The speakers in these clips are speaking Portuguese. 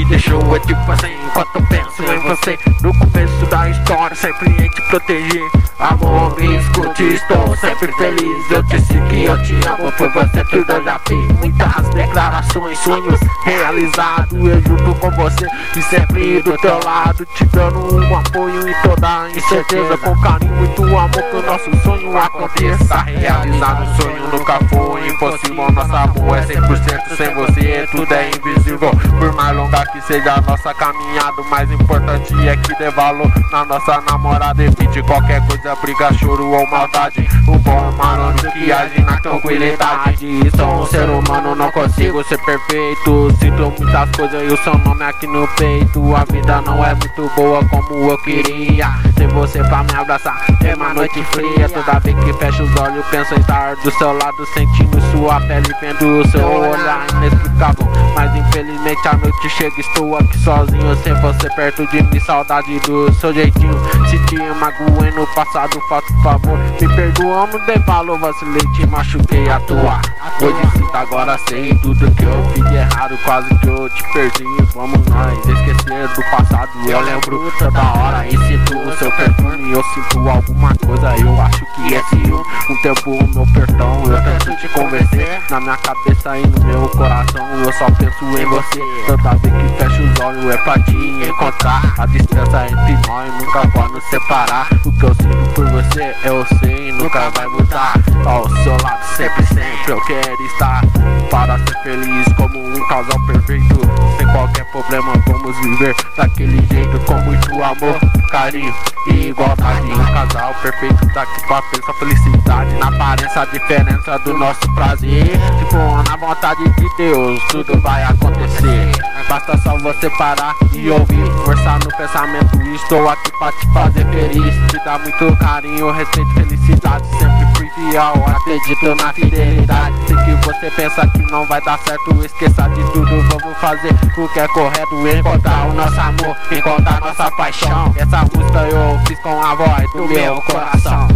Me deixou é tipo assim, enquanto eu penso em você. No começo da história, sempre em te proteger. Amor, me escute, estou sempre feliz. Eu disse que eu te amo, por você tudo eu já fiz. Muitas declarações, sonhos realizados. Eu junto com você e sempre do teu lado, te dando um apoio e toda a incerteza. Com carinho, muito amor, que o nosso sonho aconteça. Realizar um sonho nunca foi impossível. Nosso amor é 100%, sem você tudo é invisível. Por mais longa que seja a nossa caminhada, o mais importante é que dê valor na nossa namorada. Evite qualquer coisa, briga, choro ou maldade. O bom humano que age na tranquilidade. Sou um ser humano, não consigo ser perfeito. Sinto muitas coisas e o seu nome aqui no peito. A vida não é muito boa como eu queria. Sem você pra me abraçar, é uma noite fria. Toda vez que fecho os olhos, penso em estar do seu lado, sentindo sua pele, vendo o seu olhar inexplicável. Mas infelizmente a noite chega, estou aqui sozinho, sem você perto de mim, saudade do seu jeitinho. Se te magoei no passado, faça o favor, me perdoa, não dei valor, vacilei, te machuquei à toa. Hoje sinto, agora sei tudo que eu fiz de errado, quase que eu te perdi. Vamos nós esquecer do passado, eu lembro toda hora e sinto o seu perfume. Eu sinto alguma coisa, eu acho que é ciúme. Um tempo o meu perdão, eu tento te convencer. Na minha cabeça e no meu coração eu só penso em você. Toda vez que fecho os olhos é pra te encontrar. A distância entre nós nunca vai nos separar. O que eu sinto por você eu sei, nunca vai mudar. Ao seu lado sempre, sempre eu quero estar, para ser feliz como um casal perfeito. Sem qualquer problema vamos viver daquele jeito, com muito amor, carinho e igualdade. Um casal perfeito daqui pra frente, a felicidade na aparência, a diferença do nosso prazer. Tipo, na vontade de Deus tudo vai acontecer. Basta só você parar e ouvir, forçar no pensamento. Estou aqui pra te fazer feliz, te dar muito carinho, respeito, felicidade. Sempre fui fiel, acredito na fidelidade. Se que você pensa que não vai dar certo, esqueça de tudo, vamos fazer o que é correto. Encontrar o nosso amor, encontrar nossa paixão. Essa música eu fiz com a voz do meu coração.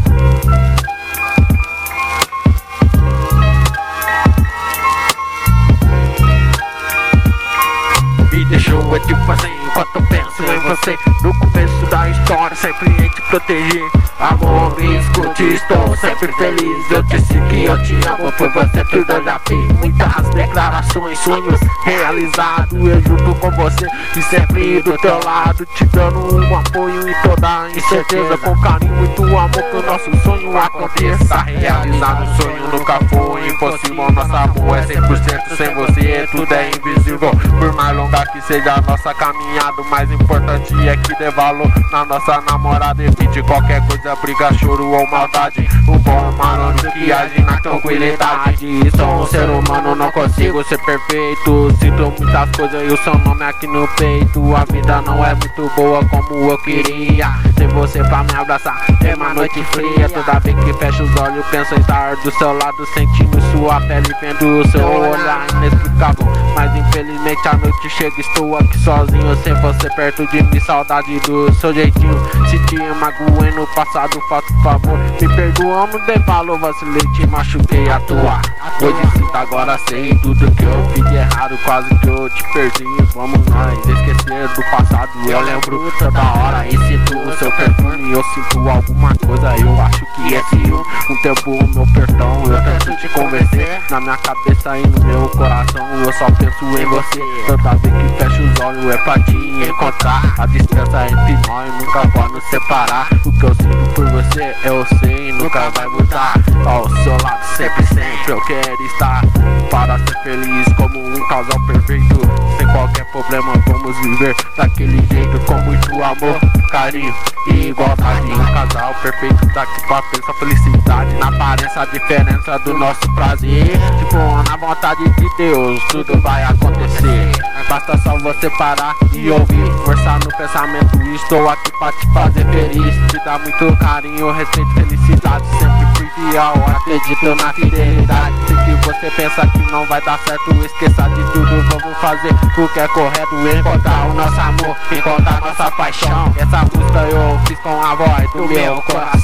Me deixou é tipo assim, enquanto eu penso em você. No começo da história, sempre em te proteger. Amor, me escute, estou sempre feliz. Eu disse que eu te amo, por você tudo eu já fiz. Muitas declarações, sonhos realizados. Eu junto com você e sempre do teu lado, te dando um apoio e toda a incerteza. Com carinho, muito amor, que o nosso sonho aconteça. Realizar um sonho nunca foi impossível. Nosso amor é 100%, sem você tudo é invisível. Por mais longa que seja a nossa caminhada, o mais importante é que dê valor na nossa namorada. Evite qualquer coisa, briga, choro ou maldade. O bom humano que age na tranquilidade. Sou um ser humano, não consigo ser perfeito. Sinto muitas coisas e o seu nome aqui no peito. A vida não é muito boa como eu queria. Sem você pra me abraçar, é uma noite fria. Toda vez que fecho os olhos, penso em estar do seu lado, sentindo sua pele, vendo o seu olhar inexplicável. Mas infelizmente a noite chega, estou aqui sozinho, sem você perto de mim, saudade do seu jeitinho. Se te magoei no passado, faça o favor, me perdoa, não dei valor, vacilei, te machuquei à toa. Hoje sinto, agora sei tudo que eu fiz de errado, quase que eu te perdi. Vamos nós esquecer do passado, eu lembro toda hora e sinto o seu perfume. Eu sinto alguma coisa, eu acho que é ciúme. Um tempo o meu perdão, eu tento te convencer. Na minha cabeça e no meu coração eu só penso em você. Toda vez que fecho os olhos é pra te encontrar. A distância entre nós nunca vai nos separar. O que eu sinto por você eu sei, nunca vai mudar. Ao seu lado sempre, sempre eu quero estar, para ser feliz como um casal perfeito. Sem qualquer problema vamos viver daquele jeito, com muito amor, carinho e igualdade. Um casal perfeito daqui pra frente, a felicidade na aparência, a diferença do nosso prazer. Tipo, na vontade de Deus tudo vai acontecer. Basta só você parar e ouvir, forçar no pensamento. Estou aqui pra te fazer feliz, te dar muito carinho, respeito, felicidade. Sempre fui fiel, acredito na fidelidade. Se que você pensa que não vai dar certo, esqueça de tudo, vamos fazer o que é correto. Encontrar o nosso amor, encontrar nossa paixão. Essa música eu fiz com a voz do meu coração.